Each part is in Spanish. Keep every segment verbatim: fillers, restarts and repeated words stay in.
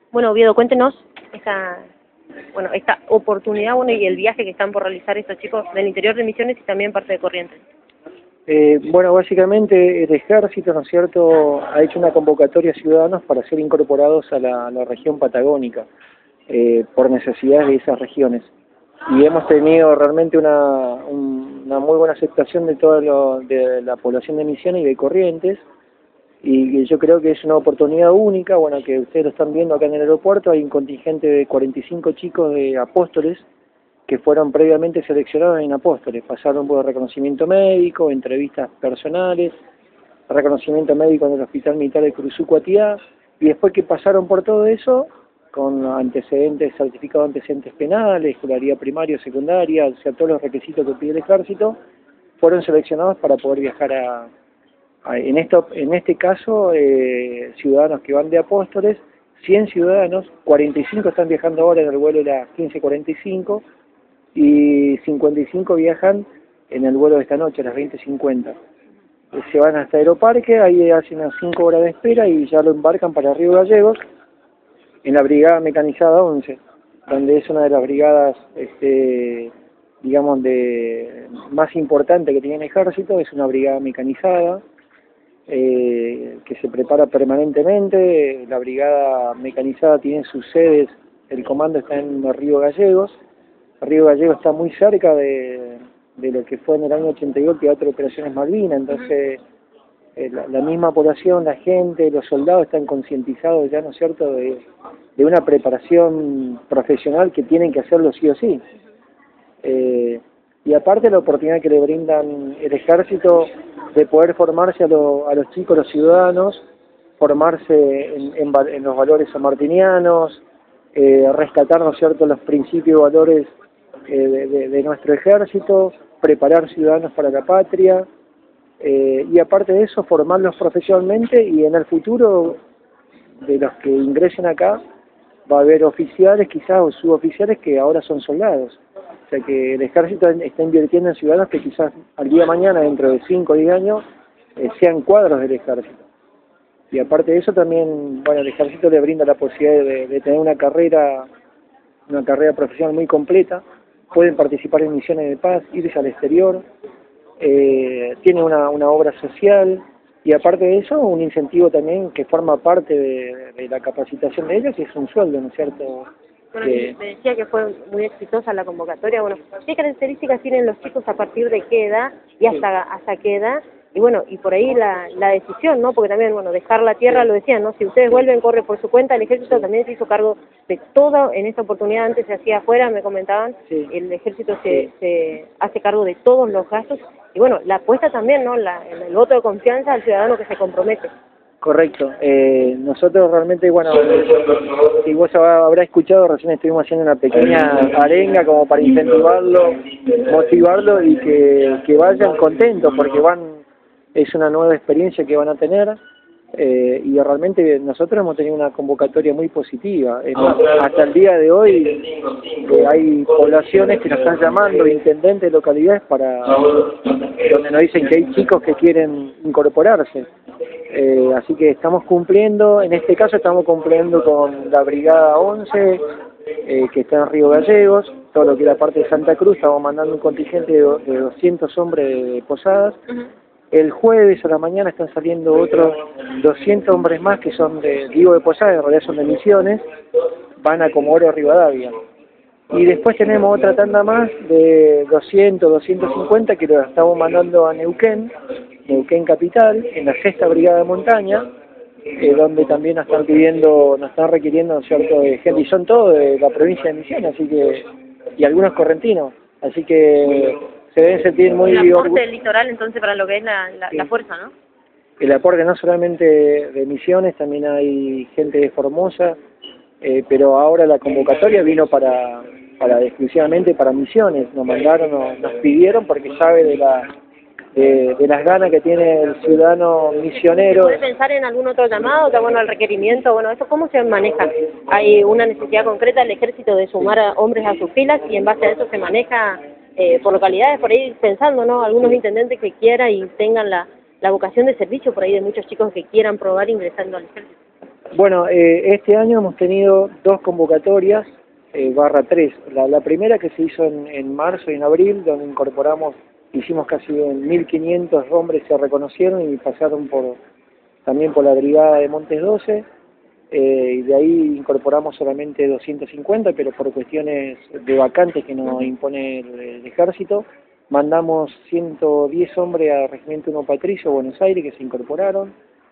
Bueno, Oviedo, cuéntenos esta, bueno, esta oportunidad bueno, y el viaje que están por realizar estos chicos del interior de Misiones y también parte de Corrientes. Eh, bueno, básicamente el Ejército, ¿no es cierto?, ha hecho una convocatoria a ciudadanos para ser incorporados a la, a la región patagónica, eh, por necesidades de esas regiones. Y hemos tenido realmente una, un, una muy buena aceptación de toda lo, de la población de Misiones y de Corrientes, y yo creo que es una oportunidad única, bueno, que ustedes lo están viendo acá en el aeropuerto. Hay un contingente de cuarenta y cinco chicos de Apóstoles que fueron previamente seleccionados en Apóstoles, pasaron por reconocimiento médico, entrevistas personales, reconocimiento médico en el Hospital Militar de Curuzú-Cuatiá, y después que pasaron por todo eso, con antecedentes, certificado de antecedentes penales, escolaridad primaria o secundaria, o sea, todos los requisitos que pide el Ejército, fueron seleccionados para poder viajar a, a en, esto, en este caso, eh, ciudadanos que van de Apóstoles, cien ciudadanos, cuarenta y cinco están viajando ahora en el vuelo de las quince cuarenta y cinco, y cincuenta y cinco viajan en el vuelo de esta noche, a las veinte cincuenta. Se van hasta Aeroparque, ahí hacen unas cinco horas de espera y ya lo embarcan para Río Gallegos, en la Brigada Mecanizada once, donde es una de las brigadas, este, digamos, de más importante que tiene el Ejército. Es una brigada mecanizada, eh, que se prepara permanentemente. La Brigada Mecanizada tiene sus sedes, el comando está en Río Gallegos. Río Gallegos está muy cerca de, de lo que fue en el año ochenta y dos Teatro de Operaciones Malvinas, entonces eh, la, la misma población, la gente, los soldados están concientizados ya, ¿no es cierto?, de, de una preparación profesional que tienen que hacerlo sí o sí. Eh, y aparte la oportunidad que le brindan el Ejército de poder formarse a, lo, a los chicos, los ciudadanos, formarse en, en, en los valores sanmartinianos, eh, rescatar, ¿no es cierto?, los principios y valores eh, de, de, de nuestro Ejército, preparar ciudadanos para la patria, eh, y aparte de eso formarlos profesionalmente, y en el futuro de los que ingresen acá va a haber oficiales quizás o suboficiales que ahora son soldados. O sea que el Ejército está invirtiendo en ciudadanos que quizás al día de mañana, dentro de cinco o diez años, eh, sean cuadros del Ejército. Y aparte de eso también, bueno, el Ejército le brinda la posibilidad de, de tener una carrera, una carrera profesional muy completa. Pueden participar en misiones de paz, irse al exterior, eh, tiene una, una obra social, y aparte de eso un incentivo también que forma parte de, de la capacitación de ellos, y es un sueldo, ¿no es cierto? Bueno, que... me decía que fue muy exitosa la convocatoria. Bueno, ¿qué características tienen los chicos, a partir de qué edad y hasta, hasta qué edad? Y bueno, y por ahí la, la decisión, ¿no? Porque también, bueno, dejar la tierra, lo decían, ¿no? Si ustedes vuelven, corre por su cuenta. El Ejército también se hizo cargo de todo en esta oportunidad. Antes se hacía afuera, me comentaban, sí. El Ejército se, se hace cargo de todos los gastos. Y bueno, la apuesta también, ¿no? La, el voto de confianza al ciudadano que se compromete. Correcto. Eh, nosotros realmente, bueno, si vos habrás escuchado, recién estuvimos haciendo una pequeña arenga como para incentivarlo, motivarlo y que, que vayan contentos, porque van... es una nueva experiencia que van a tener, eh, y realmente nosotros hemos tenido una convocatoria muy positiva. Eh, hasta el día de hoy eh, hay poblaciones que nos están llamando, intendentes de localidades, para donde nos dicen que hay chicos que quieren incorporarse. Eh, así que estamos cumpliendo, en este caso estamos cumpliendo con la Brigada once, eh, que está en Río Gallegos, todo lo que es la parte de Santa Cruz. Estamos mandando un contingente de, de doscientos hombres de Posadas. Uh-huh. El jueves a la mañana están saliendo otros doscientos hombres más que son de, digo de Posadas, en realidad son de Misiones, van a Comodoro Rivadavia. Y después tenemos otra tanda más de doscientos, doscientos cincuenta que lo estamos mandando a Neuquén, Neuquén Capital, en la sexta Brigada de Montaña, eh, donde también nos están pidiendo, nos están requiriendo, ¿cierto?, de gente, y son todos de la provincia de Misiones, así que, y algunos correntinos, así que se deben sentir muy orgullosos. El aporte del litoral, entonces, para lo que es la, la, sí. la fuerza, ¿no? El aporte no solamente de Misiones, también hay gente de Formosa, eh, pero ahora la convocatoria vino para, para exclusivamente para Misiones. Nos mandaron, nos, nos pidieron, porque sabe de la de, de las ganas que tiene el ciudadano misionero. ¿Puede pensar en algún otro llamado? Que bueno, el requerimiento, bueno, ¿eso cómo se maneja? ¿Hay una necesidad concreta del Ejército de sumar a hombres a sus filas y en base a eso se maneja eh, por localidades, por ahí pensando, ¿no? Algunos intendentes que quieran y tengan la, la vocación de servicio por ahí de muchos chicos que quieran probar ingresando al Ejército. Bueno, eh, este año hemos tenido dos convocatorias, eh, barra tres. La, la primera que se hizo en, en marzo y en abril, donde incorporamos, hicimos casi mil quinientos hombres, se reconocieron y pasaron por también por la brigada de Montes doce, eh, y de ahí incorporamos solamente doscientos cincuenta, pero por cuestiones de vacantes que nos impone el, el ejército, mandamos ciento diez hombres al Regimiento uno Patricio, Buenos Aires, que se incorporaron.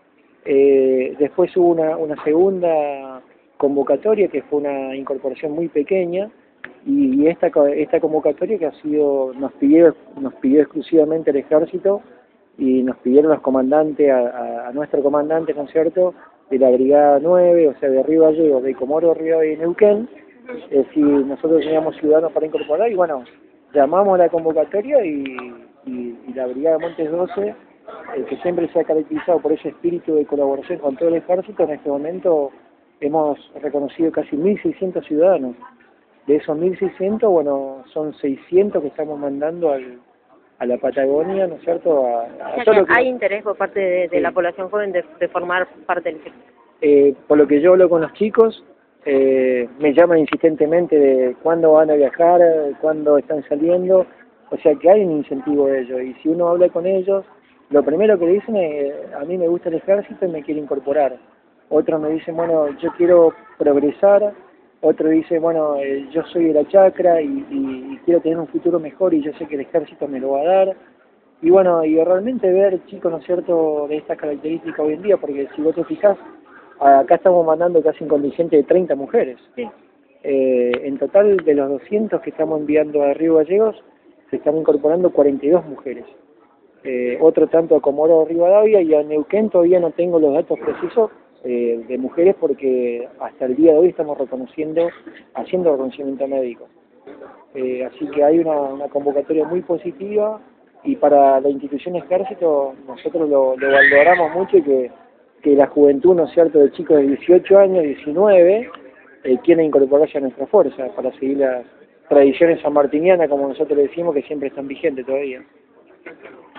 Eh, después hubo una, una segunda convocatoria que fue una incorporación muy pequeña, y, y esta esta convocatoria que ha sido nos pidió nos pidió exclusivamente el ejército, y nos pidieron los comandantes a, a, a nuestro comandante, ¿no es cierto?, de la brigada nueve, o sea, de Río Gallegos, de Comodoro Rivadavia y Neuquén, eh, si nosotros teníamos ciudadanos para incorporar, y bueno, llamamos a la convocatoria y, y, y la brigada Montes doce, eh, que siempre se ha caracterizado por ese espíritu de colaboración con todo el ejército, en este momento hemos reconocido casi mil seiscientos ciudadanos. De esos mil seiscientos, bueno, son seiscientos que estamos mandando al, a la Patagonia, ¿no es cierto? A, a o sea, todo que lo que... hay interés por parte de, de Sí. la población joven de, de formar parte del ejército. Eh, por lo que yo hablo con los chicos, eh, me llaman insistentemente de cuándo van a viajar, cuándo están saliendo, o sea que hay un incentivo de ellos, y si uno habla con ellos, lo primero que dicen es, a mí me gusta el ejército y me quiero incorporar. Otros me dicen, bueno, yo quiero progresar. Otro dice, bueno, eh, yo soy de la chacra y, y, y quiero tener un futuro mejor y yo sé que el ejército me lo va a dar. Y bueno, y realmente ver chicos, ¿no es cierto?, de estas características hoy en día, porque si vos te fijás, acá estamos mandando casi un contingente de treinta mujeres. Sí. Eh, en total, de los doscientos que estamos enviando a Río Gallegos, se están incorporando cuarenta y dos mujeres. Eh, otro tanto a Comodoro Rivadavia, y a Neuquén todavía no tengo los datos precisos eh, de mujeres, porque hasta el día de hoy estamos reconociendo, haciendo reconocimiento médico. Eh, así que hay una, una convocatoria muy positiva, y para la institución ejército nosotros lo, lo valoramos mucho, y que, que la juventud, ¿no es cierto?, de chicos de dieciocho años, diecinueve, eh, quieren incorporarse a nuestra fuerza para seguir las tradiciones sanmartinianas, como nosotros decimos, que siempre están vigentes todavía.